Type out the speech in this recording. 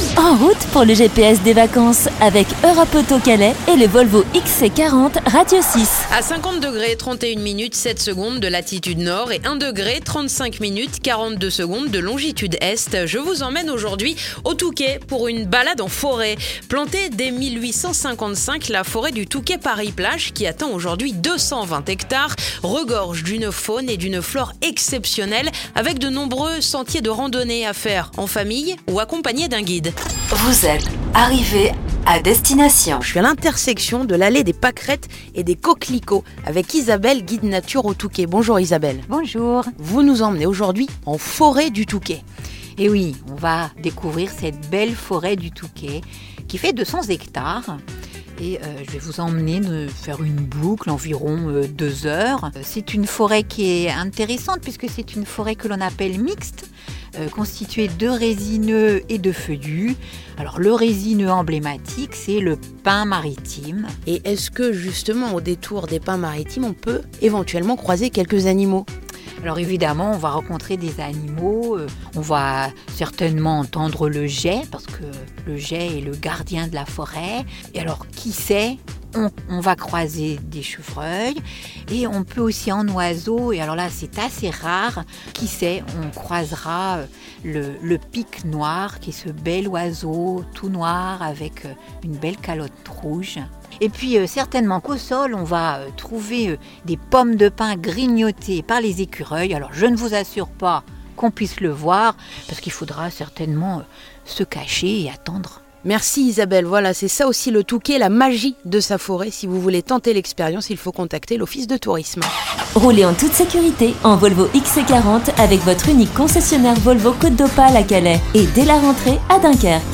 En route pour le GPS des vacances avec Europe Auto Calais et le Volvo XC40 Radio 6. À 50 degrés 31 minutes 7 secondes de latitude nord et 1 degré 35 minutes 42 secondes de longitude est, je vous emmène aujourd'hui au Touquet pour une balade en forêt. Plantée dès 1855, la forêt du Touquet-Paris-Plage, qui atteint aujourd'hui 220 hectares, regorge d'une faune et d'une flore exceptionnelles avec de nombreux sentiers de randonnée à faire en famille ou accompagné d'un guide. Vous êtes arrivé à destination. Je suis à l'intersection de l'allée des pâquerettes et des coquelicots avec Isabelle, guide nature au Touquet. Bonjour Isabelle. Bonjour. Vous nous emmenez aujourd'hui en forêt du Touquet. Et oui, on va découvrir cette belle forêt du Touquet qui fait 200 hectares. Et je vais vous emmener faire une boucle environ 2 heures. C'est une forêt qui est intéressante puisque c'est une forêt que l'on appelle mixte, constituée de résineux et de feuillus. Alors le résineux emblématique, c'est le pin maritime. Et est-ce que justement au détour des pins maritimes, on peut éventuellement croiser quelques animaux ? Alors évidemment, on va rencontrer des animaux, on va certainement entendre le geai, parce que le geai est le gardien de la forêt. Et alors, qui sait, on va croiser des chevreuils, et on peut aussi en oiseau, et alors là c'est assez rare, qui sait, on croisera le pic noir, qui est ce bel oiseau tout noir avec une belle calotte rouge. Et puis certainement qu'au sol, on va trouver des pommes de pin grignotées par les écureuils. Alors je ne vous assure pas qu'on puisse le voir, parce qu'il faudra certainement se cacher et attendre. Merci Isabelle, voilà, c'est ça aussi le Touquet, la magie de sa forêt. Si vous voulez tenter l'expérience, il faut contacter l'office de tourisme. Roulez en toute sécurité en Volvo XC40 avec votre unique concessionnaire Volvo Côte d'Opale à Calais et dès la rentrée à Dunkerque.